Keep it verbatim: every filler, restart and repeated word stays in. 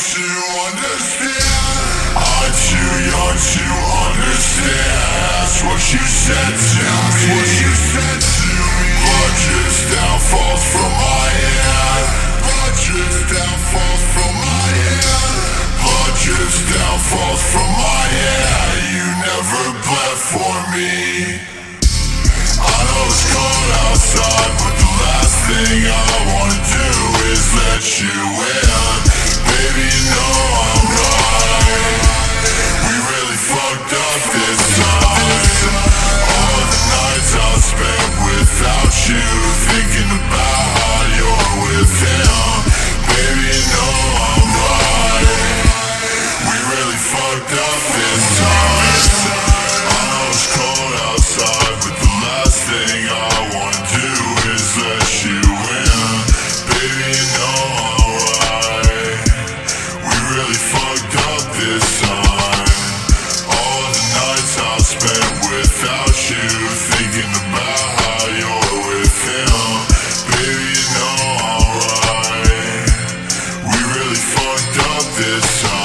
to understand. I'm too young to understand. That's what you said to me. What you said to me. Largest downfalls from my hand. Largest downfalls from my hand. Largest downfalls from my hand. You never bled for me. I know it's cold outside, but the last thing I wanna do is let you in. Baby, you know I'm right. We really fucked up this time. All the nights I spent without you, thinking about how you're with him. Baby, you know I'm right. We really fucked up this time. I know it's cold outside, but the last thing I wanna do is let you in. Baby, you know I'm right. We really fucked up this time. All the nights I spent without you, thinking about how you're with him. Baby, you know I'm right. We really fucked up this time.